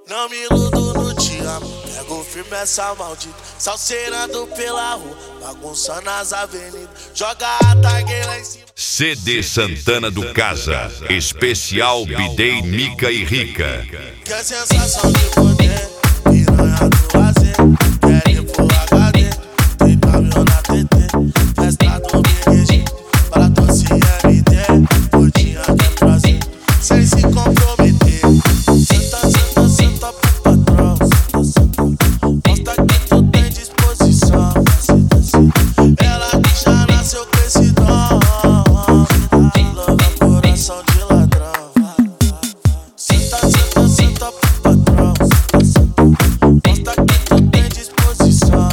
Não me iludo no te amo, pego firme essa maldita. Salseirando pela rua, bagunçando as avenidas. Joga a tag lá em cima. CD Santana do Casa, especial Bidei, Mica e Rica. Que a sensação de poder, piranha do lazer. Querem pro HD, tem caminhão na TT. Festa do BG, para doce MD. Gordinha quer prazer, sem se comprometer. Senta, senta, senta pro patrão. Mostra que tu tem disposição. Ela que já nasceu com esse dom. Louva coração de ladrão. Senta, senta, senta pro patrão. Mostra que tu tem disposição.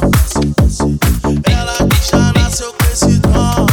Ela que já nasceu com esse dom.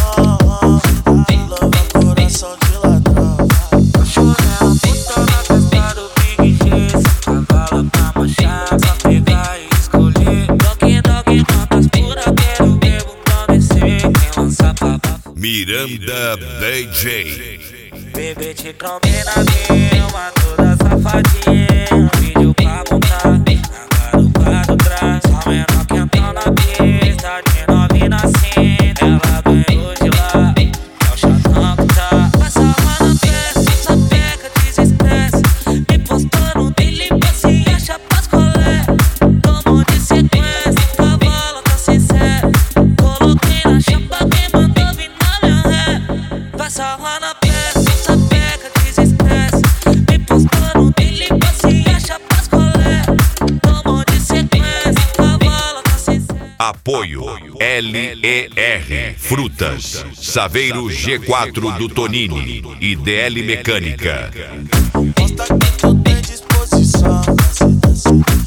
Louva coração de ladrão. Cachorrão, puta na festa do Big G. Cavala pra marchar, pra pegar e escolher. Dog, dog, quantas pura quero ver bundão descer. Quem lança papo Miranda DJ. bebê te combinadinho, uma toda safadinha. Vídeo pra montar, na garupa do trás. Só menor quentão na pista, de novinha assim. Ela ganhou de lá, é o chatão que tá. Passa lá na festa, essa pega desestresse. Me postou no dele, se acha pras colé. Tomou de sequência, cavalo tá sincero. Coloquei na chapa, quem mandou vir na minha ré. Passa lá na festa, essa pega desestresse. Me postou no dele, se acha pras colé. Tomou de sequência, cavalo tá sincero. Apoio LER Frutas, Saveiro G4 do Tonini e DL Mecânica. Mostra que tu tem disposição.